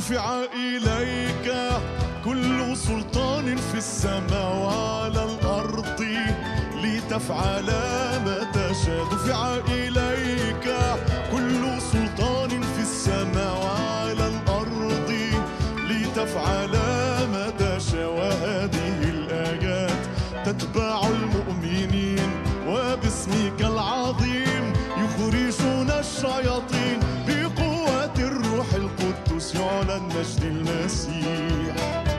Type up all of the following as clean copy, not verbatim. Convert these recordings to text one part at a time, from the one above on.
دفع إليك كل سلطان في السماء وعلى الأرض لتفعل ما تشاء. دفع إليك كل سلطان في السماء وعلى الأرض لتفعل ما تشاء. وهذه الآيات تتبع المؤمنين وباسمك العظيم يخرجون الشياطين. بقوة الروح القدس يعلن مجد المسيح.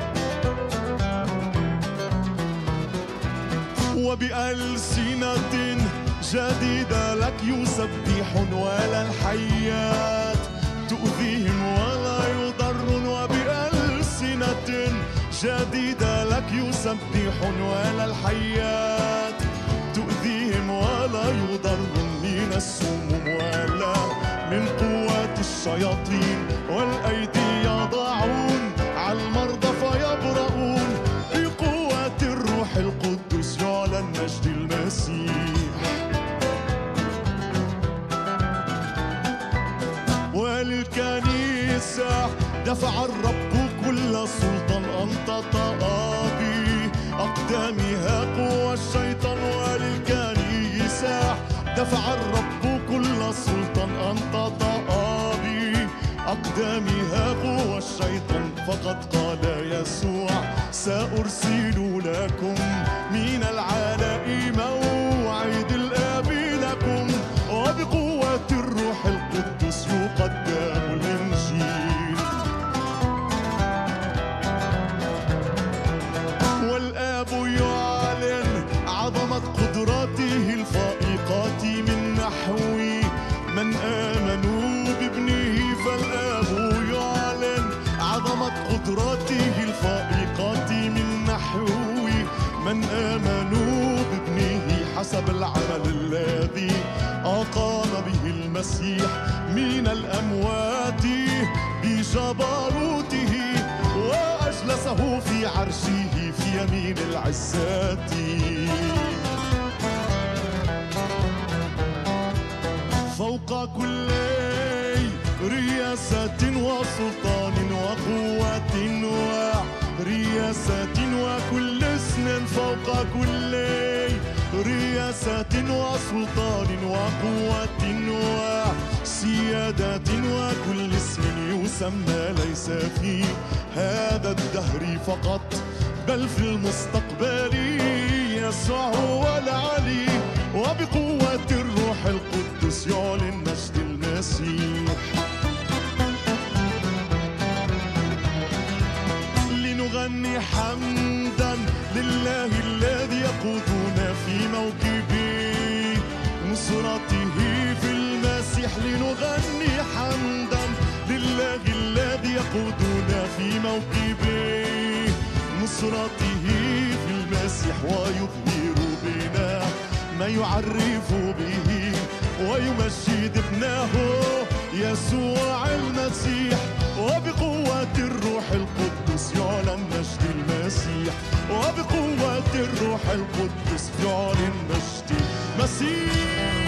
وبألسنة جديدة لك يسبحون ولا الحيات تؤذيهم ولا يضرون. وبألسنة جديدة لك يسبحون ولا الحيات تؤذيهم ولا يضرون من السموم ولا من قوات الشياطين. والأيدي يضعون على المرضى فيبرؤون. بقوة الروح القدس يعلن مجد المسيح. وللكنيسة دفع الرب كل سلطان أن تطأ بأقدامها قوى الشيطان. وللكنيسة دفع الرب كل سلطان أن تطأ بأقدامها قوى الشيطان. فقد قال يسوع سأرسل لكم من العلاء موعد الآب لكم. وبقوة الروح القدس يقدم الإنجيل. والآب يعلن عظمة قدراته الفائقات من نحو من آمنوا بابنه. فالآب يعلن عظمة قدراته الفائقات من نحو من آمنوا بابنه حسب العمل الذي أقام به المسيح من الأموات بجبروته وأجلسه في عرشه في يمين العزات. فوق كل رياسة وسلطان وقوة ورياسة وكل اسم. فوق كل رياسة وسلطان وقوة وسيادة وكل اسم يسمى ليس في هذا الدهر فقط بل في المستقبل يسوع هو العلي. وبقوة الروح القدس يعلن مجد المسيح. لنغني حمدا لله الذي يقودنا في موكب نصرته في المسيح. لنغني حمدا لله الذي يقودنا في موكب نصرته في المسيح. ويظهر بنا ما يعرف به ويمجد ابنه يسوع المسيح. وبقوة الروح القدس يعلن مجد المسيح. وبقوة الروح القدس يعلن مجد المسيح.